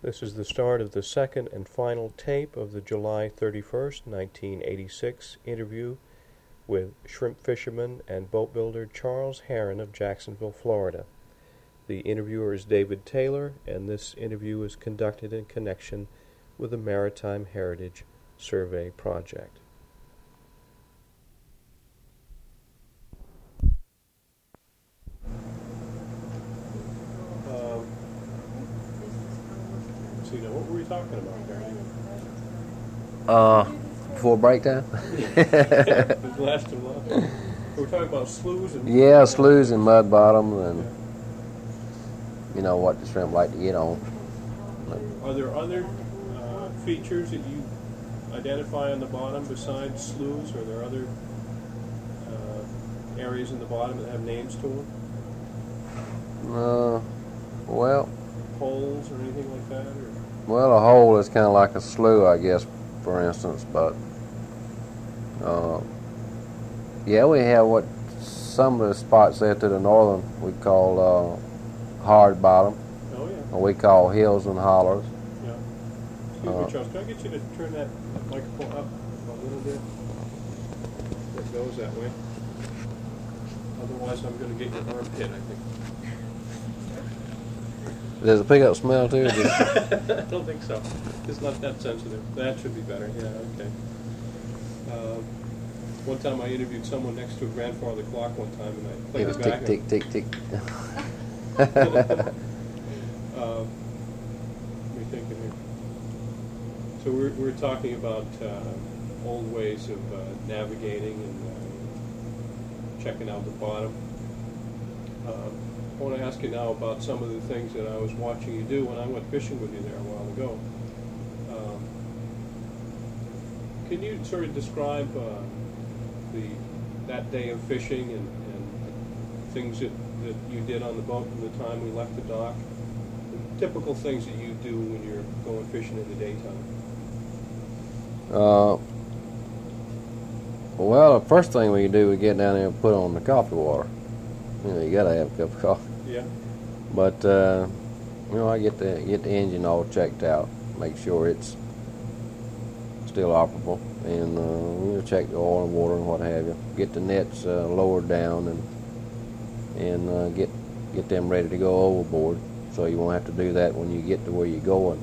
This is the start of the second and final tape of the July 31st, 1986 interview with shrimp fisherman and boat builder Charles Heron of Jacksonville, Florida. The interviewer is David Taylor, and this interview is conducted in connection with the Maritime Heritage Survey Project. What were we talking about there? Before break time? It lasted a lot. We were talking about sloughs and... Yeah, sloughs and mud bottoms and, you know, what the shrimp like to get on. Are there other features that you identify on the bottom besides sloughs? Are there other areas in the bottom that have names to them? Well... Holes or anything like that? Or? Well, a hole is kind of like a slough, I guess, for instance, but yeah, we have what some of the spots there to the northern we call hard bottom. Oh, yeah. Or we call hills and hollers. Yeah. Excuse me, Charles, can I get you to turn that microphone up a little bit? It goes that way. Otherwise, I'm going to get your armpit, I think. Does it pick up smell too? I don't think so. It's not that sensitive. That should be better. Yeah, okay. One time I interviewed someone next to a grandfather clock one time, and I played it back. Tick, tick, tick, tick. Let me think of here. So we're talking about old ways of navigating and checking out the bottom. I want to ask you now about some of the things that I was watching you do when I went fishing with you there a while ago. Can you sort of describe that day of fishing and things that you did on the boat from the time we left the dock? The typical things that you do when you're going fishing in the daytime. Well, the first thing we do, we get down there and put on the coffee water. You know, you gotta have a cup of coffee. Yeah. But you know, I get the engine all checked out, make sure it's still operable, and you know, check the oil and water and what have you. Get the nets lowered down and get them ready to go overboard, so you won't have to do that when you get to where you're going.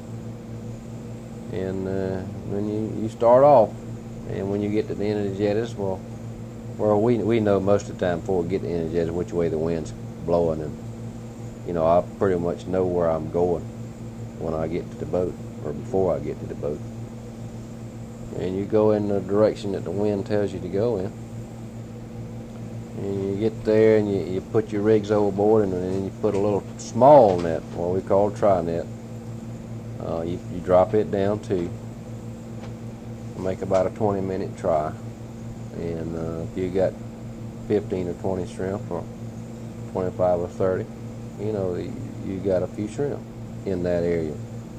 And then you start off, and when you get to the end of the jetties, well, we know most of the time before we get to the end of the jetties which way the wind's blowing, and you know, I pretty much know where I'm going when I get to the boat, or before I get to the boat. And you go in the direction that the wind tells you to go in. And you get there and you put your rigs overboard, and then you put a little small net, what we call a tri-net. You drop it down too. Make about a 20-minute try. And if you got 15 or 20 shrimp, or 25 or 30, you know, you got a few shrimp in that area.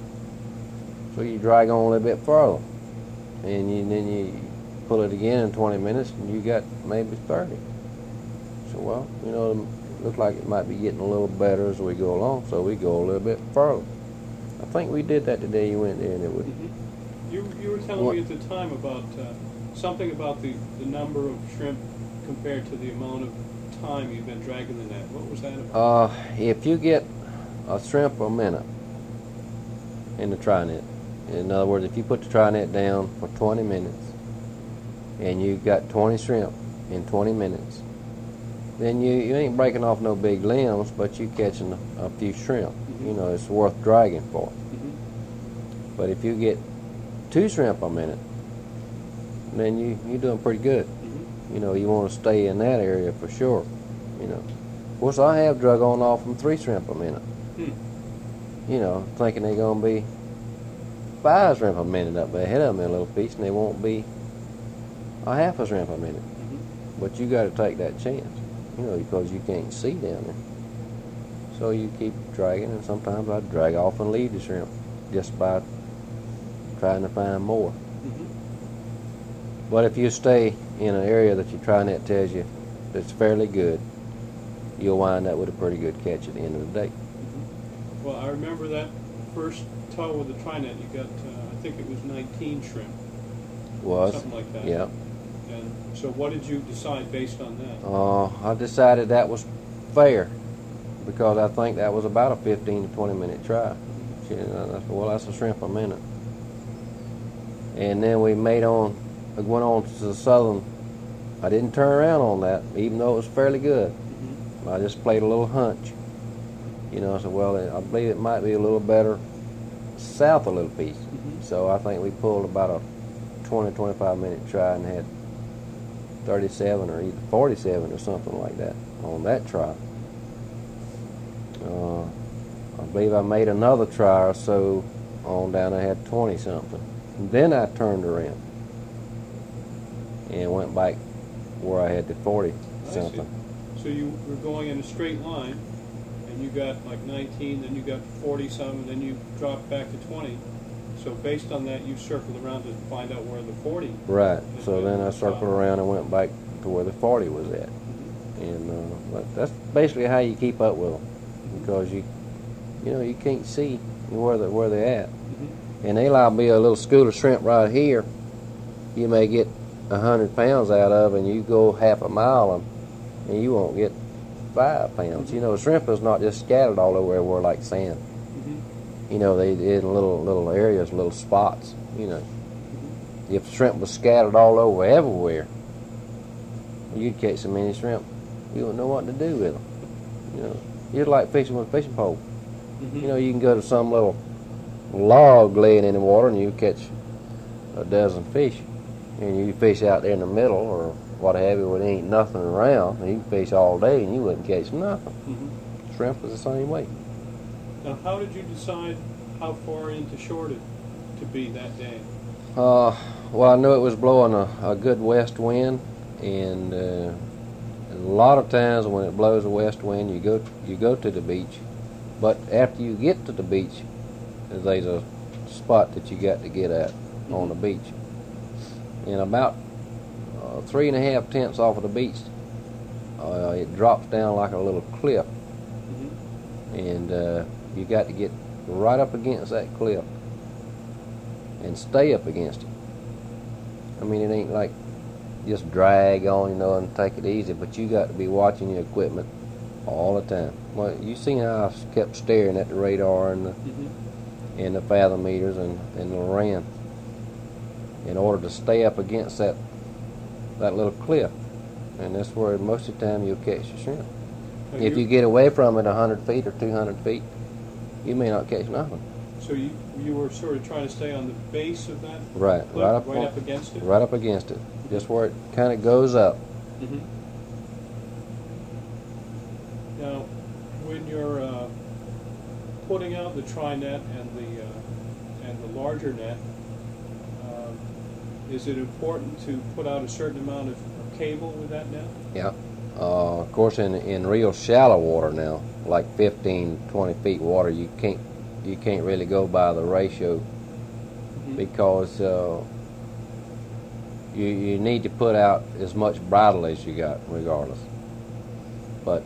So you drag on a little bit further, and then you pull it again in 20 minutes, and you got maybe 30. So, well, you know, it looks like it might be getting a little better as we go along, so we go a little bit further. I think we did that the day you went there, and it would. Mm-hmm. You were telling me at the time about something about the number of shrimp compared to the amount of time you've been dragging the net. What was that about? If you get a shrimp a minute in the tri-net, in other words, if you put the tri-net down for 20 minutes and you got 20 shrimp in 20 minutes, then you ain't breaking off no big limbs, but you catching a few shrimp. Mm-hmm. You know, it's worth dragging for. Mm-hmm. But if you get 2 shrimp a minute, then you're doing pretty good. You know, you want to stay in that area for sure. You know, of course, I have drug on off from 3 shrimp a minute. You know, thinking they're gonna be 5 shrimp a minute up ahead of me a little piece, and they won't be a half a shrimp a minute. But you got to take that chance, you know, because you can't see down there. So you keep dragging, and sometimes I drag off and leave the shrimp just by trying to find more. But if you stay in an area that your tri-net tells you that's fairly good, you'll wind up with a pretty good catch at the end of the day. Well, I remember that first tow with the tri-net, you got, I think it was 19 shrimp. Was. Something like that. Yeah. And so what did you decide based on that? I decided that was fair because I think that was about a 15 to 20 minute try. I said, well, that's a shrimp a minute. And then we went on to the southern. I didn't turn around on that, even though it was fairly good. Mm-hmm. I just played a little hunch. I said, well, I believe it might be a little better south a little piece. Mm-hmm. So I think we pulled about a 20, 25 minute try and had 37 or either 47 or something like that on that try. I believe I made another try or so on down. I had 20 something. And then I turned around and went back where I had the 40 something. So you were going in a straight line, and you got like 19, then you got 40 some, and then you dropped back to 20. So based on that, you circled around to find out where the 40. Right. So then I circled around and went back to where the 40 was at. And that's basically how you keep up with them, because you can't see where they're at. Mm-hmm. And there'll be a little school of shrimp right here. You may get 100 pounds out of, and you go half a mile and you won't get 5 pounds. Mm-hmm. Shrimp is not just scattered all over everywhere like sand. Mm-hmm. They in little areas, little spots. Mm-hmm. If shrimp was scattered all over everywhere, you'd catch so many shrimp, you wouldn't know what to do with them. You'd like fishing with a fishing pole. Mm-hmm. You can go to some little log laying in the water and you catch a dozen fish. And you fish out there in the middle or what have you, where there ain't nothing around, and you can fish all day and you wouldn't catch nothing. Mm-hmm. Shrimp is the same way. Now, how did you decide how far into shore to be that day? Well, I knew it was blowing a good west wind, and a lot of times when it blows a west wind, you go to the beach. But after you get to the beach, there's a spot that you got to get at on the beach. And about 3.5 tenths off of the beach, it drops down like a little cliff. Mm-hmm. And you got to get right up against that cliff and stay up against it. I mean, it ain't like just drag on, and take it easy, but you got to be watching your equipment all the time. Well, you seen how I kept staring at the radar and the fathom meters and the ran in order to stay up against that little cliff. And that's where most of the time you'll catch the shrimp. If you get away from it 100 feet or 200 feet, you may not catch nothing. So you were sort of trying to stay on the base of that right, cliff, right up against it? Right up against it, just where it kind of goes up. Mm-hmm. Now, when you're putting out the tri-net and the larger net, is it important to put out a certain amount of cable with that net? Yeah. Of course, in real shallow water now, like 15, 20 feet water, you can't really go by the ratio because you need to put out as much bridle as you got, regardless. But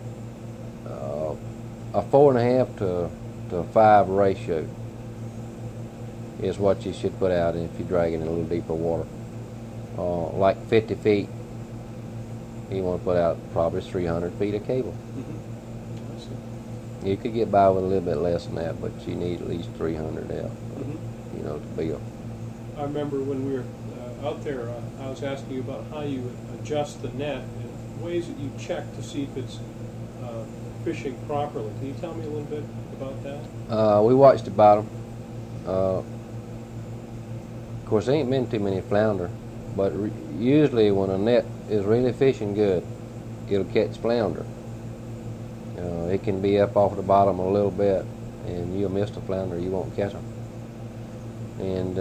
a 4.5 to 5 ratio is what you should put out if you're dragging in a little deeper water. Like 50 feet, you want to put out probably 300 feet of cable. Mm-hmm. I see. You could get by with a little bit less than that, but you need at least 300 out, to build. I remember when we were out there, I was asking you about how you adjust the net and ways that you check to see if it's fishing properly. Can you tell me a little bit about that? We watched the bottom. Of course, there ain't been too many flounder, but usually when a net is really fishing good, it'll catch flounder. It can be up off the bottom a little bit, and you'll miss the flounder, you won't catch them. And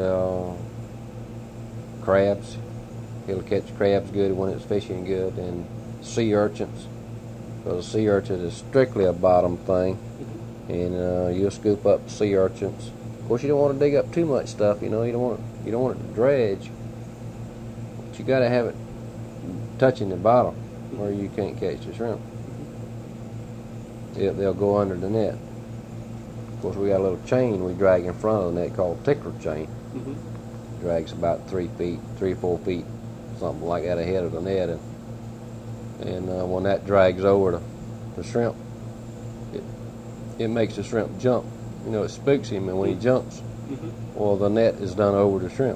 crabs, it'll catch crabs good when it's fishing good, and sea urchins, because sea urchin is strictly a bottom thing, and you'll scoop up sea urchins. Of course, you don't want to dig up too much stuff. You don't want it to dredge, but you got to have it touching the bottom where you can't catch the shrimp. They'll go under the net. course, we got a little chain we drag in front of the net called tickler chain. Mm-hmm. Drags about 3 or 4 feet, something like that ahead of the net, and when that drags over the shrimp, it makes the shrimp jump. You know, it spooks him, and when he jumps, Mm-hmm. well, the net is done over the shrimp,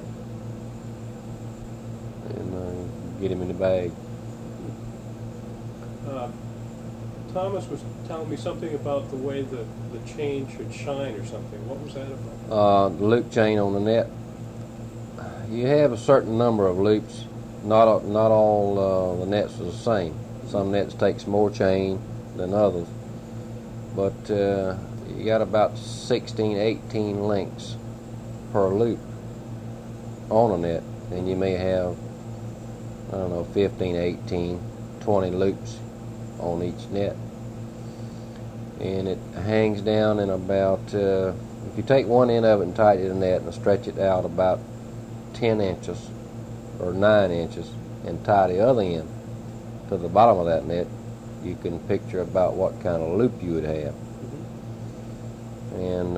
and get him in the bag. Thomas was telling me something about the way the chain should shine or something. What was that about? The loop chain on the net. You have a certain number of loops. Not all the nets are the same. Some nets takes more chain than others, but you got about 16, 18 links per loop on a net, and you may have, I don't know, 15, 18, 20 loops on each net, and it hangs down in about, if you take one end of it and tighten the net and stretch it out about 10 inches or 9 inches and tie the other end to the bottom of that net, you can picture about what kind of loop you would have. Mm-hmm. And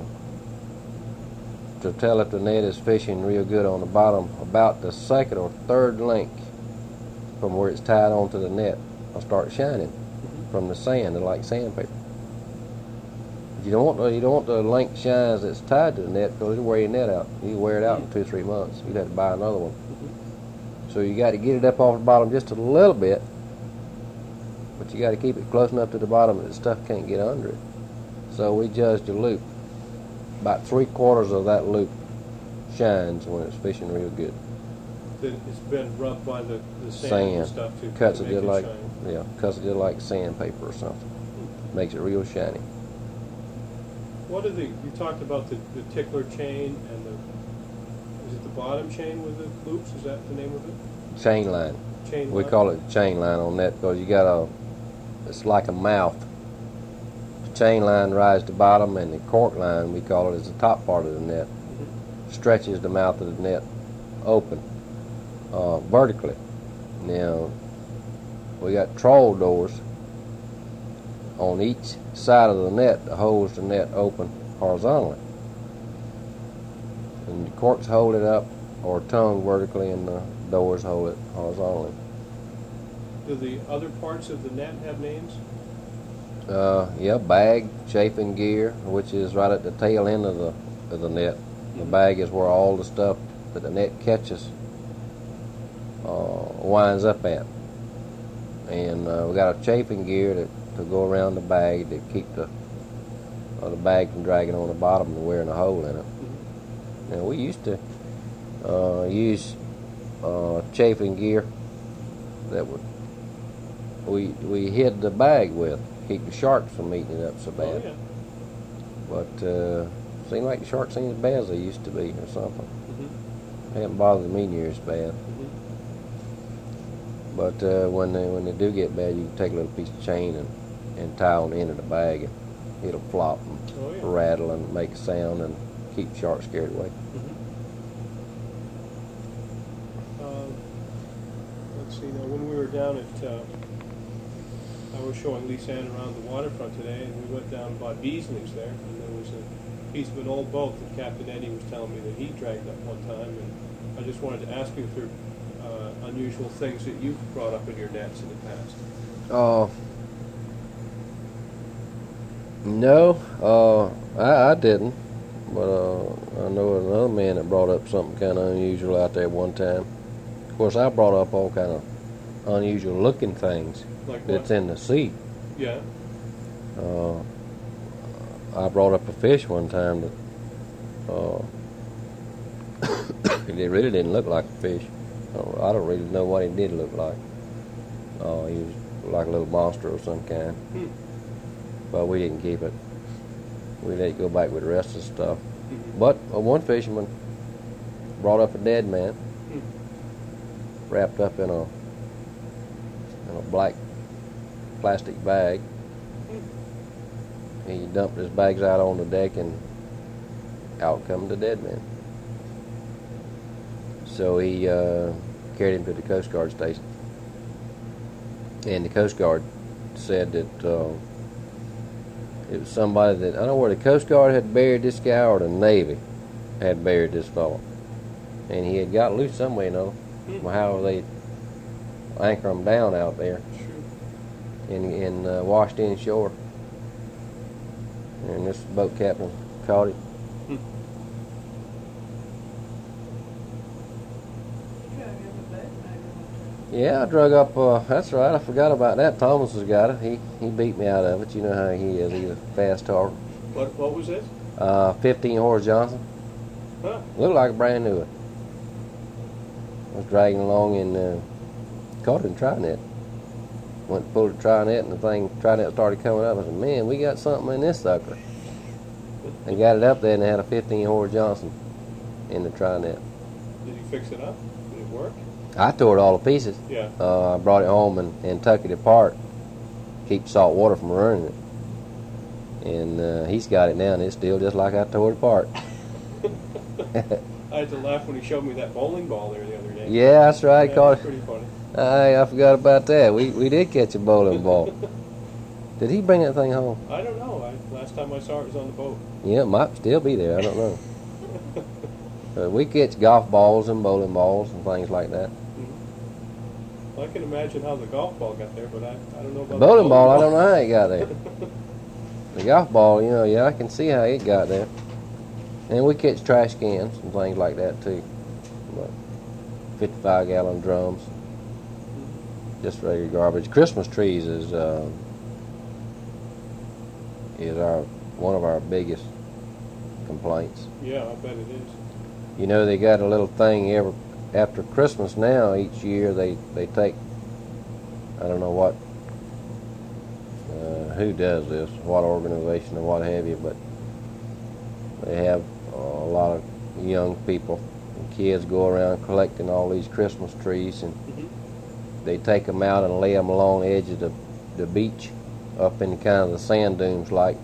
to tell if the net is fishing real good on the bottom, about the second or third link from where it's tied onto the net will start shining from the sand. They're like sandpaper. You don't want the link shines that's tied to the net, because it'll wear your net out. You wear it out in 2 or 3 months. You'd have to buy another one. So you got to get it up off the bottom just a little bit, but you got to keep it close enough to the bottom that the stuff can't get under it. So we judged the loop. About 3/4 of that loop shines when it's fishing real good. Then it's been rubbed by the sand, Sand and stuff to cuts it make just like shine. cuts it just like sandpaper or something. Makes it real shiny. What are you talked about the tickler chain and is it the bottom chain with the loops? Is that the name of it? Chain line. Chain We line? call it chain line on that because you got it's like a mouth. The chain line rides the bottom, and the cork line, we call it, is the top part of the net. Mm-hmm. Stretches the mouth of the net open vertically. Now, we got trawl doors on each side of the net that holds the net open horizontally. And the corks hold it up or tongue vertically, and the doors hold it horizontally. Do the other parts of the net have names? Bag, chafing gear, which is right at the tail end of the net. The bag is where all the stuff that the net catches winds up at. And we got a chafing gear to go around the bag to keep the bag from dragging on the bottom and wearing a hole in it. Mm-hmm. Now, we used to use chafing gear that we hid the bag with, keep the sharks from eating it up so bad. Oh, yeah. But seemed like the sharks ain't as bad as they used to be or something. Mm-hmm. They haven't bothered me near as bad. Mm-hmm. But when they do get bad, you can take a little piece of chain and tie on the end of the bag, and it'll flop and Oh, yeah. rattle and make a sound and keep sharks scared away. Mm-hmm. Let's see, now when we were down at, I was showing Lisa Ann around the waterfront today, and we went down and bought Beasley's there, and there was a piece of an old boat that Captain Eddie was telling me that he dragged up one time, and I just wanted to ask you if there are unusual things that you've brought up in your nets in the past. No, I didn't, but I know another man that brought up something kind of unusual out there one time. Of course, I brought up all kind of unusual looking things Like that's what? in the sea. Yeah. I brought up a fish one time that it really didn't look like a fish. I don't really know what it did look like. He was like a little monster of some kind. But we didn't keep it. We let it go back with the rest of the stuff. Mm-hmm. But one fisherman brought up a dead man, wrapped up in a black plastic bag. He dumped his bags out on the deck, and out come the dead man. So he carried him to the Coast Guard station, and the Coast Guard said that It was somebody that, I don't know where the Coast Guard had buried this guy or the Navy had buried this fellow. And he had got loose somewhere, you know. How they anchor him down out there and washed inshore. And this boat captain caught it. Yeah, I drug up, that's right, I forgot about that. Thomas has got it. He beat me out of it. You know how he is. He's a fast talker. What was this? 15 Horace Johnson. Huh. Looked like a brand new one. I was dragging along and caught it in tri-net. Went to pull the tri-net and the thing, tri-net started coming up. I said, man, we got something in this sucker. And got it up there and they had a 15 Horace Johnson in the tri-net. Did you fix it up? Did it work? I tore it all to pieces. Yeah. I brought it home and tucked it apart, keep salt water from ruining it. And he's got it now, and it's still just like I tore it apart. I had to laugh when he showed me that bowling ball there the other day. Yeah, that's right. Yeah, Caught that's pretty funny. I forgot about that. We did catch a bowling ball. Did he bring that thing home? I don't know. Last time I saw it was on the boat. Yeah, it might still be there. I don't know. We catch golf balls and bowling balls and things like that. I can imagine how the golf ball got there, but I don't know about The bowling ball, I don't know how it got there. The golf ball, you know, yeah, I can see how it got there. And we catch trash cans and things like that too. 55-gallon drums. Just regular garbage. Christmas trees is our one of our biggest complaints. Yeah, I bet it is. You know, they got a little thing after Christmas now, each year they take, I don't know what, who does this, what organization or what have you, but they have a lot of young people and kids go around collecting all these Christmas trees, and they take them out and lay them along the edge of the beach up in kind of the sand dunes like,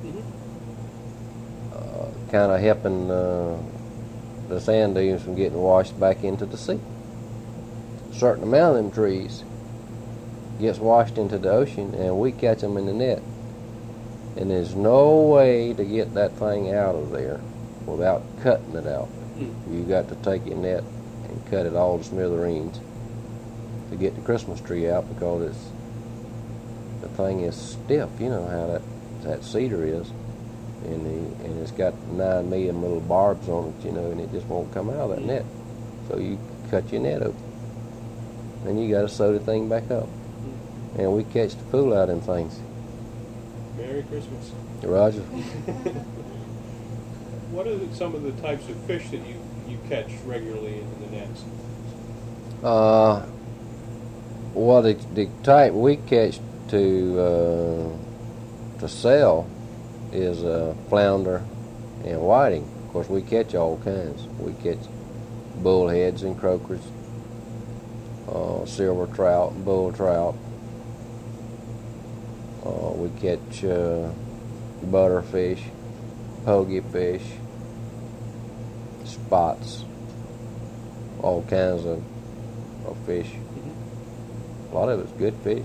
kind of helping the sand dunes from getting washed back into the sea. A certain amount of them trees gets washed into the ocean and we catch them in the net. And there's no way to get that thing out of there without cutting it out. You got to take your net and cut it all to smithereens to get the Christmas tree out, because the thing is stiff. You know how that cedar is. And it's got 9 million little barbs on it, you know, and it just won't come out of that net. So you cut your net open. And you got to sew the thing back up. And we catch the fool out of them things. Merry Christmas. Roger. What are some of the types of fish that you catch regularly in the nets? Well, the type we catch to sell is flounder and whiting. Of course, we catch all kinds. We catch bullheads and croakers, silver trout, bull trout. We catch butterfish, pogie fish, spots, all kinds of fish. A lot of it's good fish,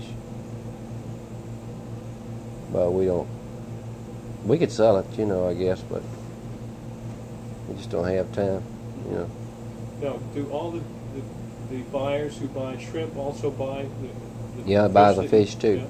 but we could sell it, you know, I guess, but we just don't have time, you know. Now, do all the buyers who buy shrimp also buy the Yeah, buy the that fish too.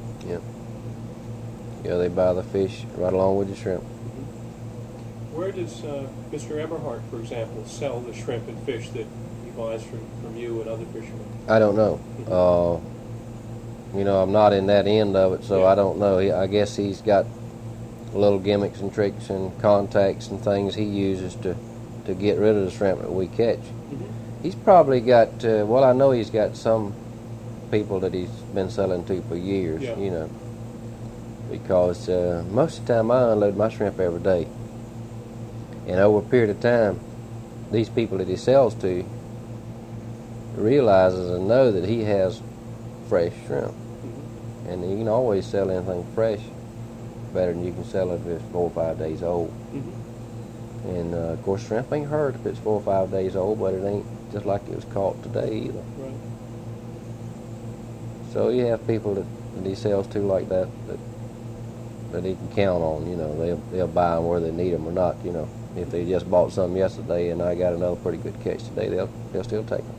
Yeah, they buy the fish right along with the shrimp. Where does Mr. Eberhardt, for example, sell the shrimp and fish that he buys from you and other fishermen? I don't know. You know, I'm not in that end of it, so Yeah. I don't know. I guess he's got little gimmicks and tricks and contacts and things he uses to get rid of the shrimp that we catch. He's probably got, well, I know he's got some people that he's been selling to for years, Yeah. you know, because most of the time I unload my shrimp every day. And over a period of time, these people that he sells to realizes and know that he has fresh shrimp. And you can always sell anything fresh better than you can sell it if it's 4 or 5 days old. And of course, shrimp ain't hurt if it's 4 or 5 days old, but it ain't just like it was caught today either. Right. So you have people that he sells to like that that he can count on. You know, they'll buy them whether they need them or not. You know, if they just bought some yesterday and I got another pretty good catch today, they'll still take them.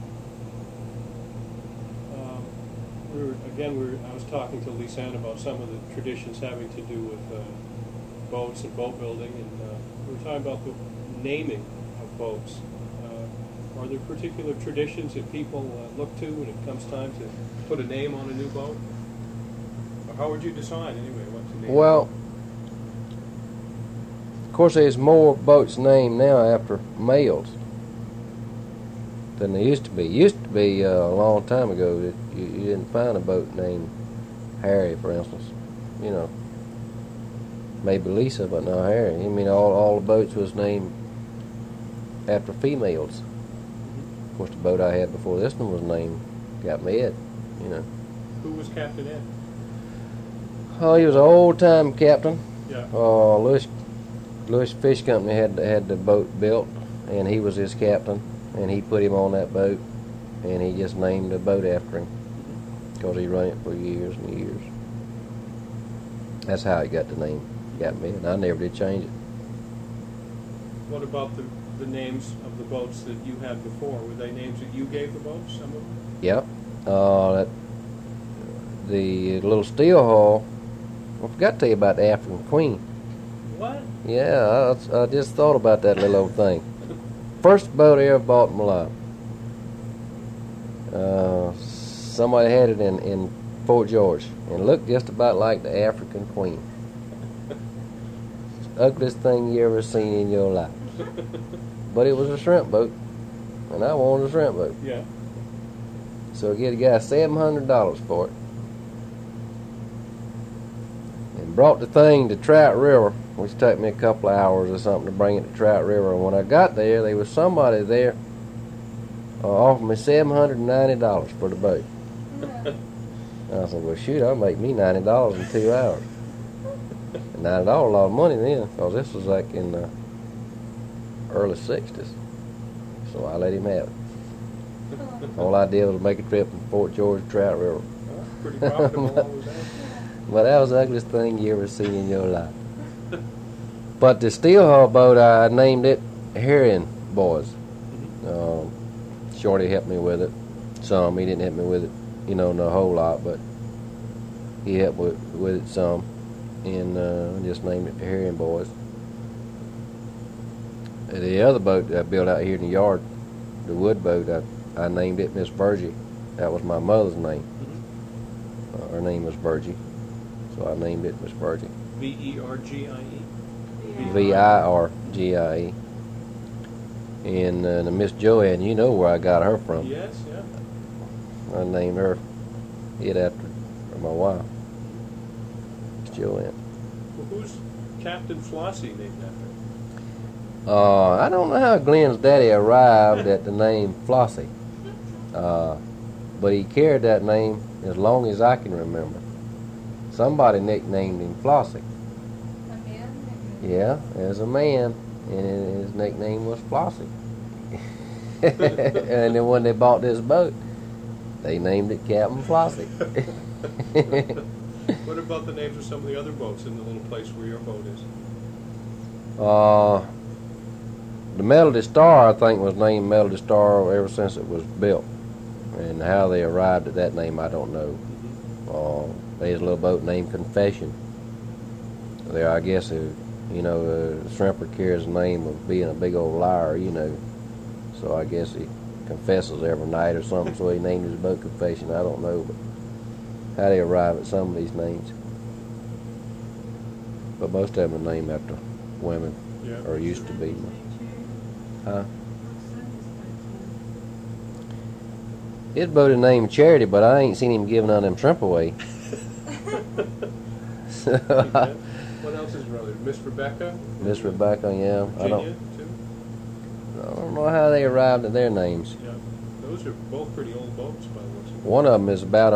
I was talking to Lisanne about some of the traditions having to do with boats and boat building, and we were talking about the naming of boats. Are there particular traditions that people look to when it comes time to put a name on a new boat? Or how would you decide, anyway, what to name? Well, of course, there's more boats named now after males than there used to be. Used to be a long time ago that you didn't find a boat named Harry, for instance. You know, maybe Lisa, but not Harry. I mean, all the boats was named after females. Of course, the boat I had before this one was named Captain Ed. You know. Who was Captain Ed? Oh, he was an old-time captain. Yeah. Lewis Fish Company had the boat built, and he was his captain. And he put him on that boat, and he just named the boat after him because he run it for years and years. That's how he got the name Captain Ed. I never did change it. What about the names of the boats that you had before? Were they names that you gave the boats, some of them? Yep. The little steel hull, I forgot to tell you about the African Queen. What? Yeah, I just thought about that little old thing. First boat I ever bought in my life. Somebody had it in Fort George, and it looked just about like the African Queen. Ugliest thing you ever seen in your life. But it was a shrimp boat, and I wanted a shrimp boat. Yeah. So I get a guy $700 for it, and brought the thing to Trout River, which took me a couple of hours or something to bring it to Trout River. And when I got there, there was somebody there offered me $790 for the boat. And I said, well, shoot, I'll make me $90 in 2 hours. And $90 a lot of money then, because this was like in the early 60s. So I let him have it. All I did was make a trip from Fort George to Trout River. Well, pretty profitable, what was that? But that was the ugliest thing you ever seen in your life. But the steel hull boat, I named it Herring Boys. Shorty helped me with it. Some. He didn't help me with it, you know, not a whole lot, but he helped with it some. And just named it the Herring Boys. The other boat that I built out here in the yard, the wood boat, I named it Miss Virgie. That was my mother's name. Her name was Virgie. So I named it Miss Virgie. V-E-R-G-I-E? V-I-R-G-I-E. And the Miss Joanne, you know where I got her from. Yes, yeah. I named her it after my wife, Miss Joanne. Well, who's Captain Flossie named after? I don't know how Glenn's daddy arrived at the name Flossie. But he carried that name as long as I can remember. Somebody nicknamed him Flossie. A man? Yeah, as a man, and his nickname was Flossie. And then when they bought this boat, they named it Captain Flossie. What about the names of some of the other boats in the little place where your boat is? The Melody Star, I think, was named Melody Star ever since it was built. And how they arrived at that name, I don't know. There's a little boat named Confession. There, I guess, a shrimper carries the name of being a big old liar, you know. So I guess he confesses every night or something, so he named his boat Confession. I don't know, but how they arrive at some of these names. But most of them are named after women, Yeah. or used to be. Huh? His boat is named Charity, but I ain't seen him give none of them shrimp away. What else is brother? Miss Rebecca? Miss Rebecca, yeah. Virginia, too? I don't know how they arrived at their names. Yeah. Those are both pretty old boats, by the looks of it. One of them is about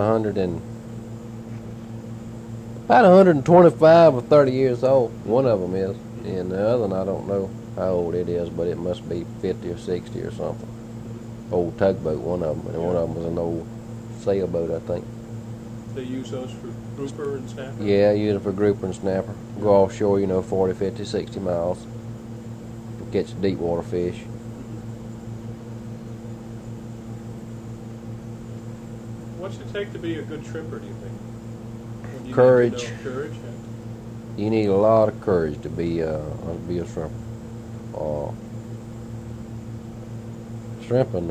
125 or 30 years old. One of them is. And the other one, I don't know how old it is, but it must be 50 or 60 or something. Old tugboat, one of them. And one of them was an old sailboat, I think. They use those for grouper and snapper? Yeah, use it for grouper and snapper. Go offshore, 40, 50, 60 miles. Catch deep water fish. What's it take to be a good shrimper, do you think? When you Courage. Need to know courage. Yeah. You need a lot of courage to be a shrimper. Shrimping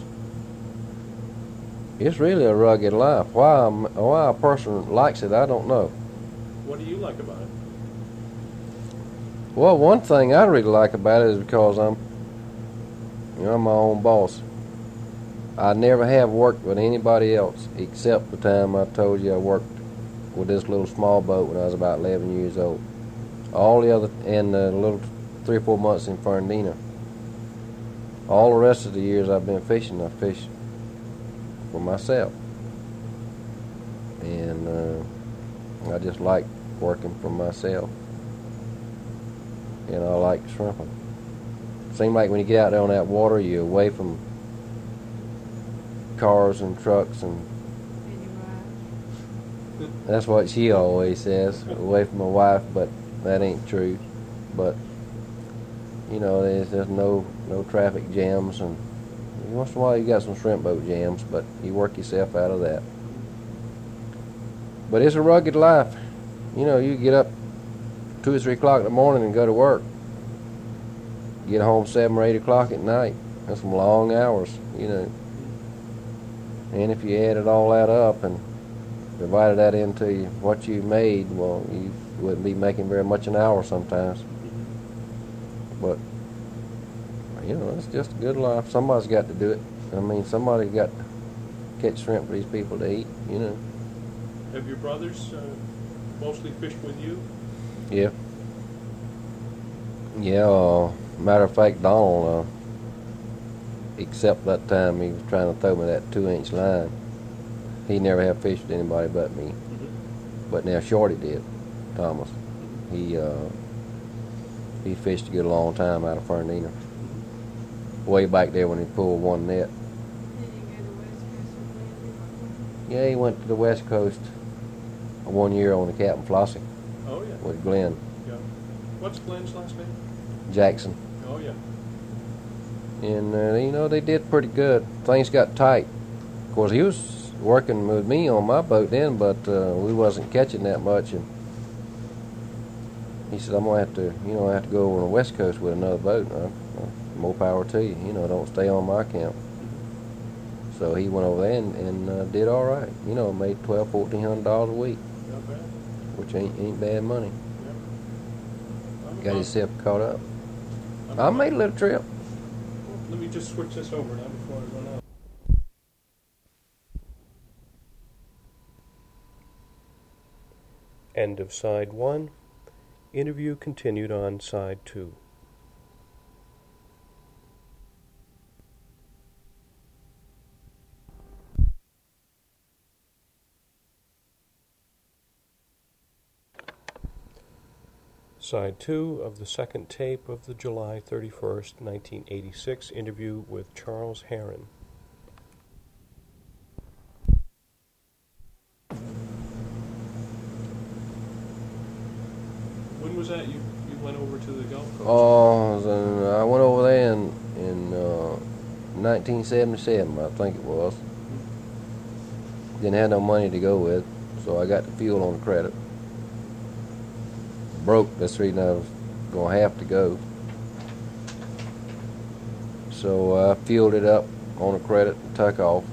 it's really a rugged life. Why a person likes it, I don't know. What do you like about it? Well, one thing I really like about it is because I'm my own boss. I never have worked with anybody else except the time I told you I worked with this little small boat when I was about 11 years old. All the other, and the little 3 or 4 months in Fernandina. All the rest of the years I've been fishing, I fished for myself. And I just like working for myself. And I like shrimping. Seems like when you get out there on that water, you're away from cars and trucks, and that's what she always says, away from my wife, but that ain't true. But there's no traffic jams, and once in a while you got some shrimp boat jams, but you work yourself out of that. But it's a rugged life. You get up 2 or 3 o'clock in the morning and go to work. Get home 7 or 8 o'clock at night. That's some long hours, And if you added all that up and divided that into what you made, well, you wouldn't be making very much an hour sometimes. But, it's just a good life. Somebody's got to do it. Somebody's got to catch shrimp for these people to eat, Have your brothers mostly fished with you? Yeah. Yeah, matter of fact, Donald, except that time he was trying to throw me that 2-inch line, he never had fished with anybody but me. Mm-hmm. But now Shorty did, Thomas. He fished a good long time out of Fernandina. Way back there when he pulled one net. Yeah, he went to the West Coast 1 year on the Captain Flossie. Oh, yeah. With Glenn Yeah. What's Glenn's last name? Jackson. Oh, yeah. And, they did pretty good. Things got tight. Of course, he was working with me on my boat then, but we wasn't catching that much. And he said, I'm going to have to go over on the West Coast with another boat. More power to you. Don't stay on my account. So he went over there and did all right. Made $1,200, $1,400 a week. Not bad. Which ain't bad money. Yeah. Got himself caught up. I made a little trip. Let me just switch this over now before I run out. End of side 1. Interview continued on side 2. Side 2 of the second tape of the July 31st, 1986 interview with Charles Heron. When was that you went over to the Gulf Coast? Oh, I went over there in 1977, I think it was. Didn't have no money to go with, so I got the fuel on credit. Broke, that's the reason I was going to have to go. So I fueled it up on a credit and took off.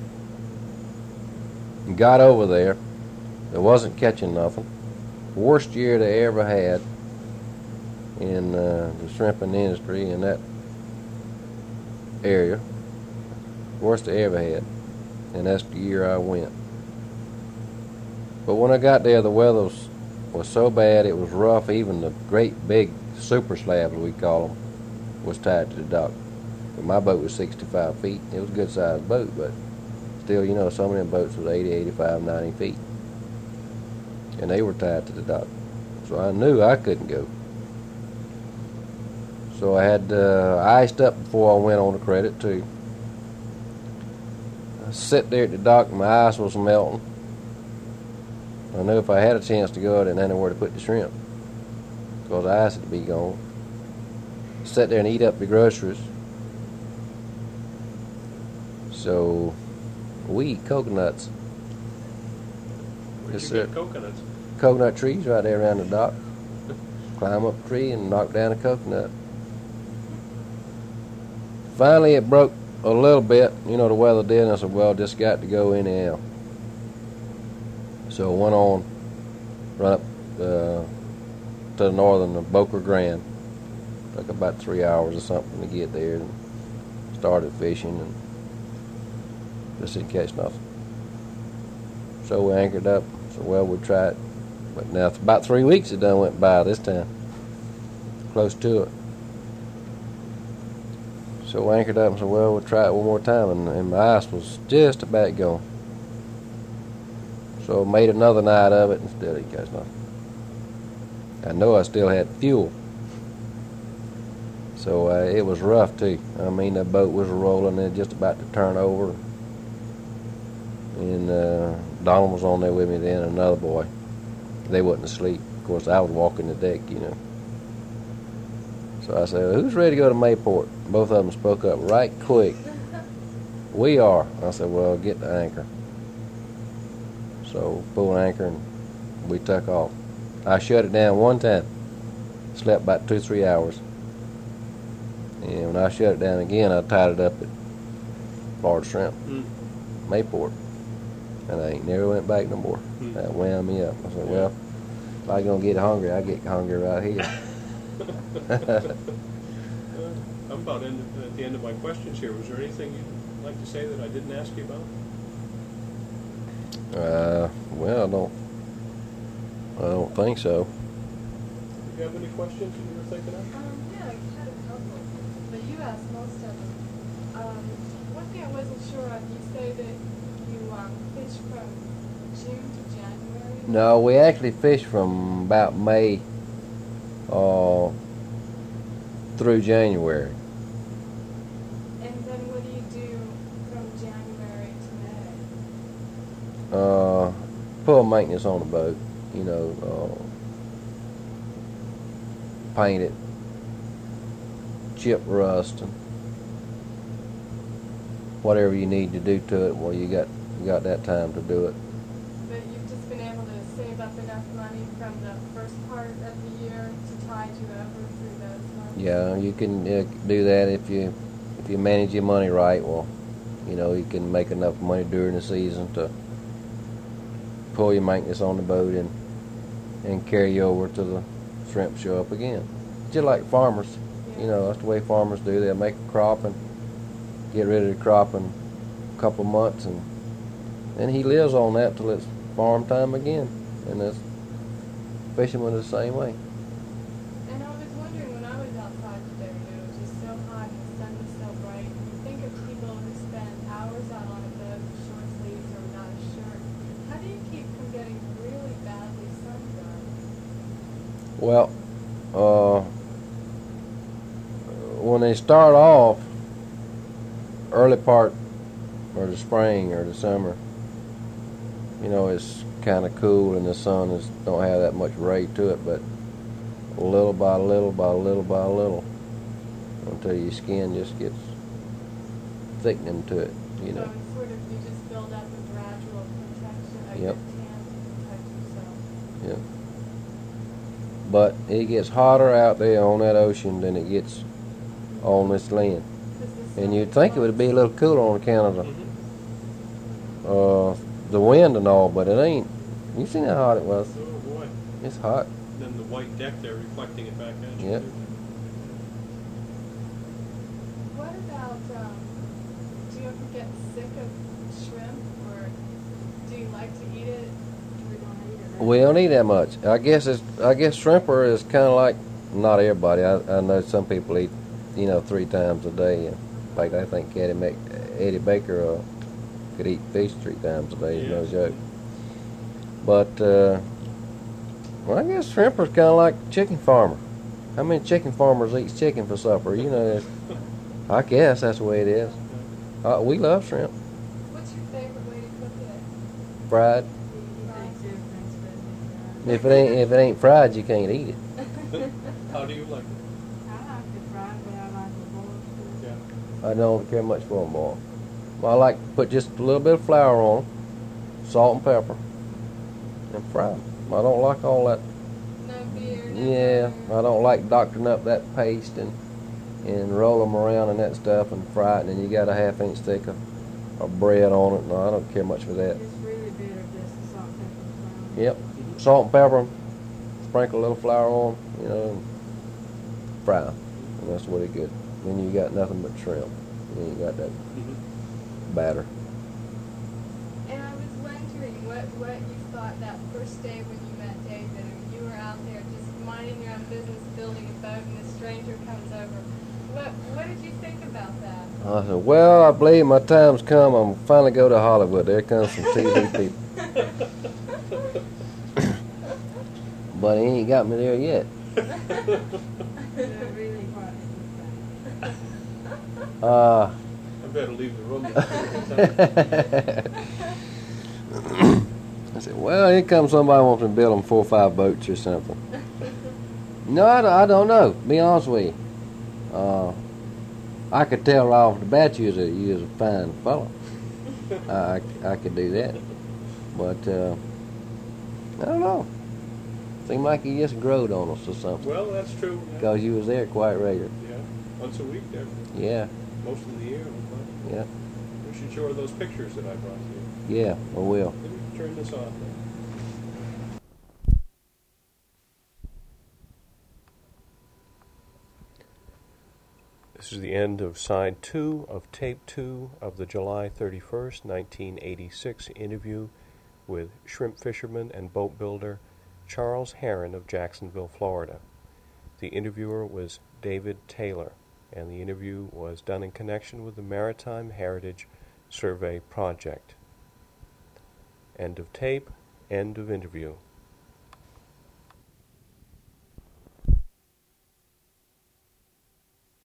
And got over there. It wasn't catching nothing. Worst year they ever had in the shrimping industry in that area. Worst they ever had. And that's the year I went. But when I got there, the weather was so bad, it was rough. Even the great big super slabs, we call them, was tied to the dock. But my boat was 65 feet. It was a good sized boat, but still, some of them boats was 80, 85, 90 feet. And they were tied to the dock. So I knew I couldn't go. So I had iced up before I went on the credit too. I sat there at the dock and my ice was melting. I knew if I had a chance to go, I didn't have nowhere to put the shrimp because the ice would be gone. Sit there and eat up the groceries. So we eat coconuts. Where'd Just you get coconuts? coconut trees right there around the dock. Climb up a tree and knock down a coconut. Finally, it broke a little bit. You know, the weather did, and I said, well, just got to go anyhow. So I went on, run up to the northern of Boca Grande. Took about 3 hours or something to get there, and started fishing, and just didn't catch nothing. So we anchored up. So, well, we'll try it. But now, it's about 3 weeks it done went by this time. Close to it. So we anchored up and said, well, we'll try it one more time. And my ice was just about gone. So I made another night of it and still didn't catch nothing. I know I still had fuel. So it was rough, too. I mean, the boat was rolling and just about to turn over. And Donald was on there with me then, another boy. They wasn't asleep. Of course, I was walking the deck, you know. So I said, who's ready to go to Mayport? Both of them spoke up right quick. We are. I said, well, get the anchor. So pulled an anchor and we took off. I shut it down one time. Slept about 2-3 hours. And when I shut it down again, I tied it up at Florida Shrimp, Mayport. And I ain't never went back no more. That wound me up. I said, well, if I gonna get hungry, I get hungry right here. I'm about at the end of my questions here. Was there anything you'd like to say that I didn't ask you about? Well, I don't think so. Do you have any questions that you were thinking of? Yeah, I had a couple, but you asked most of them. One thing I wasn't sure of, you say that you fish from June to January? No, we actually fish from about May through January. And then what do you do from January to May? Pull maintenance on the boat, you know, paint it, chip rust, and whatever you need to do to it. Well, you got that time to do it. But you've just been able to save up enough money from the first part of the year to tide you over through those months? Yeah, you can do that if you manage your money right. Well, you know, you can make enough money during the season to pull your maintenance on the boat and carry you over to the shrimp show up again. Just like farmers, you know, that's the way farmers do. They'll make a crop and get rid of the crop in a couple of months, and then he lives on that till it's farm time again. And that's fishermen the same way. And I was wondering, when I was outside today, it was just so hot and the sun was so bright. You think of people who spend hours out on a boat with short sleeves or without a shirt. How do you keep from getting really badly sunburned? Well, when they start off, early part or the spring or the summer, you know, it's kind of cool and the sun don't have that much ray to it, but little by little by little by little until your skin just gets thickening to it, you know. So it's sort of, you just build up a gradual protection of your Yep. tan to protect yourself. Yeah. But it gets hotter out there on that ocean than it gets on this land. 'Cause the And sun you'd think it would be a little cooler on account of Mm-hmm. the wind and all, but it ain't. You seen how hot it was? Oh boy. It's hot. Then the white deck there reflecting it back at you. Yep. What about, do you ever get sick of shrimp, or do you like to eat it? We don't eat it. We don't eat that much. I guess shrimper is kind of like, not everybody. I know some people eat, you know, 3 times a day. In fact, I think Eddie Baker could eat fish 3 times a day. It's no joke. But well, I guess shrimper's kind of like chicken farmer. How many chicken farmers eats chicken for supper? You know, I guess that's the way it is. We love shrimp. What's your favorite way to cook it? Fried. Fried. If it ain't fried, you can't eat it. How do you like it? I like it fried, but I like it boiled too. Yeah. I don't care much for them boiled. I like to put just a little bit of flour on them, salt and pepper, and fry them. I don't like all that. No beer, no Yeah, butter. I don't like doctoring up that paste and roll them around and that stuff and fry it, and then you got a half-inch thick of bread on it. No, I don't care much for that. It's really bitter, just the salt, pepper, and flour. Yep, salt and pepper, sprinkle a little flour on, and fry 'em. And that's really good. Then you got nothing but shrimp. Then you got that batter. And I was wondering what you thought that first day when you met David and you were out there just minding your own business, building a boat, and a stranger comes over. What did you think about that? I said, well, I believe my time's come. I'm finally go to Hollywood. There comes some TV people. But he ain't got me there yet. They're really quite interesting. I better leave the room. I said, well, here comes somebody wants to build them 4 or 5 boats or something. No, I don't know. Be honest with you. I could tell right off the bat you was a fine fellow. I could do that. But I don't know. Seemed like you just growed on us or something. Well, that's true. Yeah. Because you was there quite regular. Yeah. Once a week there. Yeah, Most of the year. But yeah, we should show her those pictures that I brought you. yeah, I will. Let me turn this off then. This is the end of side 2 of tape 2 of the July 31st, 1986 interview with shrimp fisherman and boat builder Charles Heron of Jacksonville, Florida. The interviewer was David Taylor, and the interview was done in connection with the Maritime Heritage Survey Project. End of tape, end of interview.